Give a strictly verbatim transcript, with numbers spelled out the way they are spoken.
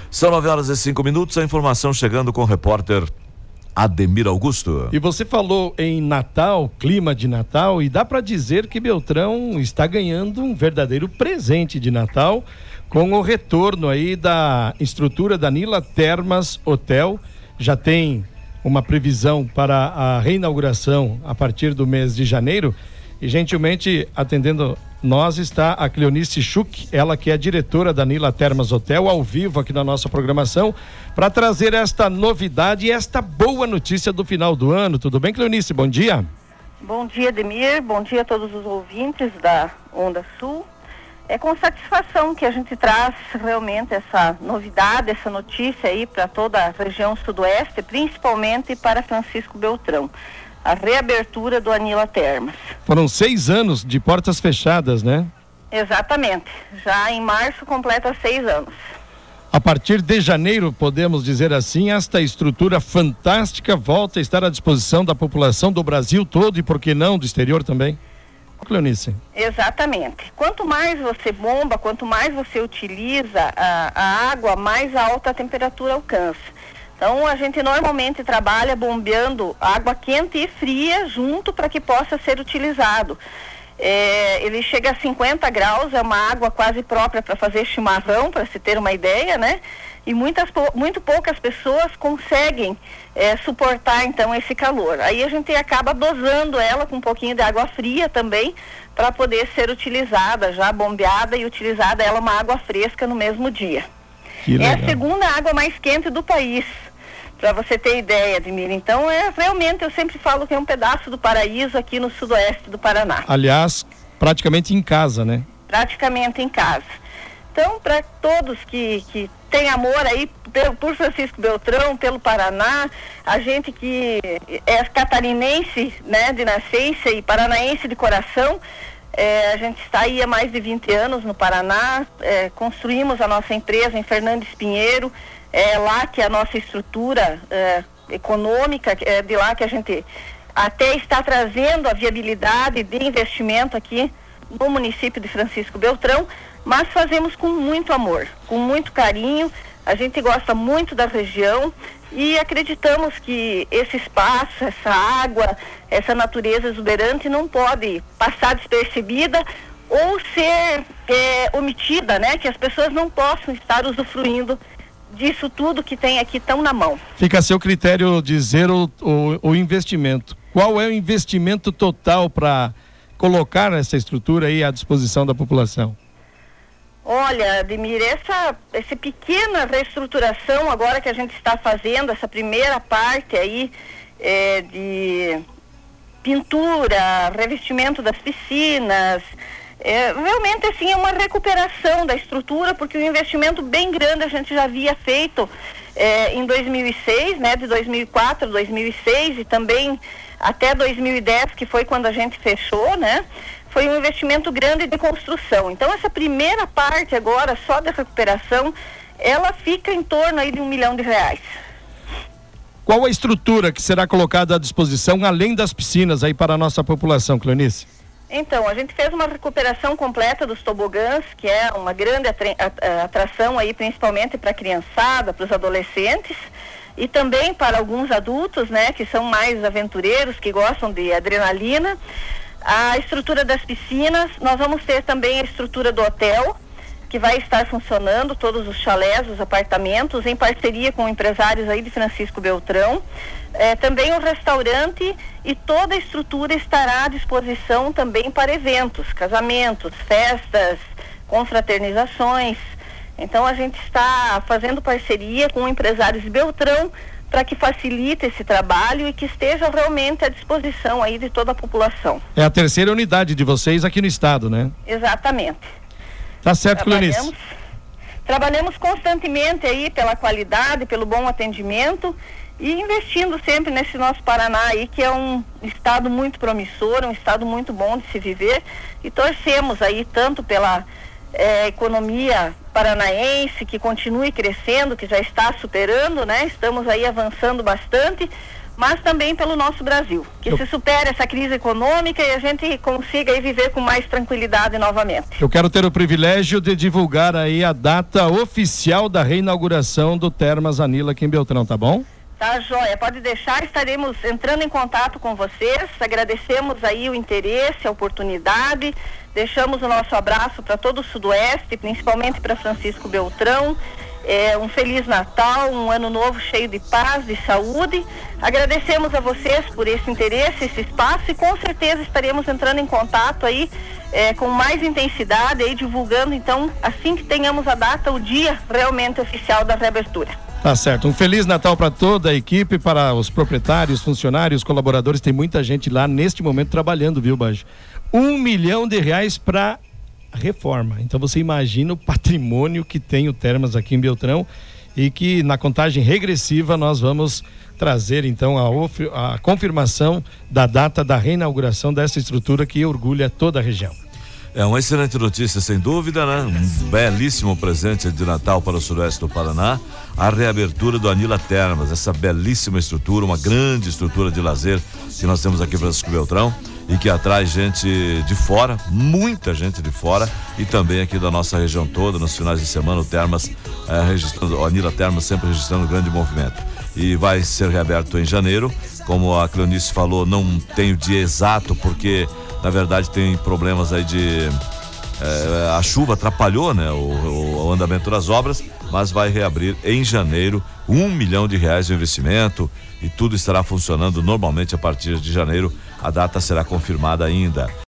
São nove horas e cinco minutos, a informação chegando com o repórter Ademir Augusto. E você falou em Natal, clima de Natal, e dá para dizer que Beltrão está ganhando um verdadeiro presente de Natal com o retorno aí da estrutura da Nila Termas Hotel. Já tem uma previsão para a reinauguração a partir do mês de janeiro. E gentilmente atendendo nós está a Cleonice Schuch, ela que é diretora da Nila Termas Hotel, ao vivo aqui na nossa programação, para trazer esta novidade e esta boa notícia do final do ano. Tudo bem, Cleonice? Bom dia. Bom dia, Ademir. Bom dia a todos os ouvintes da Onda Sul. É com satisfação que a gente traz realmente essa novidade, essa notícia aí para toda a região sudoeste, principalmente para Francisco Beltrão. A reabertura do Nila Termas. Foram seis anos de portas fechadas, né? Exatamente. Já em março completa seis anos. A partir de janeiro, podemos dizer assim, esta estrutura fantástica volta a estar à disposição da população do Brasil todo e, por que não, do exterior também? Cleonice. Exatamente. Quanto mais você bomba, quanto mais você utiliza a, a água, mais alta a temperatura alcança. Então a gente normalmente trabalha bombeando água quente e fria junto para que possa ser utilizado. É, ele chega a cinquenta graus, é uma água quase própria para fazer chimarrão, para se ter uma ideia, né? E muitas, muito poucas pessoas conseguem é, suportar então esse calor. Aí a gente acaba dosando ela com um pouquinho de água fria também, para poder ser utilizada, já bombeada e utilizada ela uma água fresca no mesmo dia. É a segunda água mais quente do país, para você ter ideia, Ademir. Então, é, realmente, eu sempre falo que é um pedaço do paraíso aqui no sudoeste do Paraná. Aliás, praticamente em casa, né? Praticamente em casa. Então, para todos que, que têm amor aí por Francisco Beltrão, pelo Paraná, a gente que é catarinense, né, de nascença e paranaense de coração, É, a gente está aí há mais de vinte anos no Paraná, é, construímos a nossa empresa em Fernandes Pinheiro, é lá que é a nossa estrutura é, econômica, é de lá que a gente até está trazendo a viabilidade de investimento aqui no município de Francisco Beltrão, mas fazemos com muito amor, com muito carinho. A gente gosta muito da região e acreditamos que esse espaço, essa água, essa natureza exuberante não pode passar despercebida ou ser é, omitida, né? Que as pessoas não possam estar usufruindo disso tudo que tem aqui tão na mão. Fica a seu critério dizer o, o, o investimento. Qual é o investimento total para colocar essa estrutura aí à disposição da população? Olha, Ademir, essa, essa pequena reestruturação agora que a gente está fazendo, essa primeira parte aí é, de pintura, revestimento das piscinas, é, realmente assim é uma recuperação da estrutura, porque o investimento bem grande a gente já havia feito é, em dois mil e seis, né, de dois mil e quatro, dois mil e seis e também até dois mil e dez, que foi quando a gente fechou, né? Foi um investimento grande de construção. Então, essa primeira parte agora, só da recuperação, ela fica em torno aí de um milhão de reais. Qual a estrutura que será colocada à disposição, além das piscinas, aí para a nossa população, Cleonice? Então, a gente fez uma recuperação completa dos tobogãs, que é uma grande atração aí, principalmente para a criançada, para os adolescentes, e também para alguns adultos, né, que são mais aventureiros, que gostam de adrenalina. A estrutura das piscinas, nós vamos ter também a estrutura do hotel, que vai estar funcionando, todos os chalés, os apartamentos, em parceria com empresários aí de Francisco Beltrão. É, também o restaurante e toda a estrutura estará à disposição também para eventos, casamentos, festas, confraternizações. Então a gente está fazendo parceria com empresários de Beltrão para que facilite esse trabalho e que esteja realmente à disposição aí de toda a população. É a terceira unidade de vocês aqui no estado, né? Exatamente. Tá certo, Cleonice. Trabalhamos, trabalhamos constantemente aí pela qualidade, pelo bom atendimento e investindo sempre nesse nosso Paraná aí, que é um estado muito promissor, um estado muito bom de se viver, e torcemos aí tanto pela É, economia paranaense, que continue crescendo, que já está superando, né? Estamos aí avançando bastante, mas também pelo nosso Brasil, que Eu... se supere essa crise econômica e a gente consiga aí viver com mais tranquilidade novamente. Eu quero ter o privilégio de divulgar aí a data oficial da reinauguração do Termas Anila aqui em Beltrão, tá bom? Tá, joia, pode deixar, estaremos entrando em contato com vocês, agradecemos aí o interesse, a oportunidade, deixamos o nosso abraço para todo o Sudoeste, principalmente para Francisco Beltrão, é, um Feliz Natal, um ano novo cheio de paz, de saúde, agradecemos a vocês por esse interesse, esse espaço e com certeza estaremos entrando em contato aí é, com mais intensidade, aí divulgando então, assim que tenhamos a data, o dia realmente oficial da reabertura. Tá certo, um Feliz Natal para toda a equipe, para os proprietários, funcionários, colaboradores, tem muita gente lá neste momento trabalhando, viu, Bajo? Um milhão de reais para reforma, então você imagina o patrimônio que tem o Termas aqui em Beltrão e que na contagem regressiva nós vamos trazer então a, of... a confirmação da data da reinauguração dessa estrutura que orgulha toda a região. É uma excelente notícia, sem dúvida, né? Um belíssimo presente de Natal para o sudoeste do Paraná, a reabertura do Anila Termas, essa belíssima estrutura, uma grande estrutura de lazer que nós temos aqui em Francisco Beltrão e que atrai gente de fora, muita gente de fora e também aqui da nossa região toda, nos finais de semana o Termas, é, registrando, o Anila Termas sempre registrando grande movimento. E vai ser reaberto em janeiro, como a Cleonice falou, não tem o dia exato porque na verdade tem problemas aí de é, a chuva atrapalhou, né, o, o andamento das obras, mas vai reabrir em janeiro, um milhão de reais de investimento e tudo estará funcionando normalmente a partir de janeiro. A data será confirmada ainda.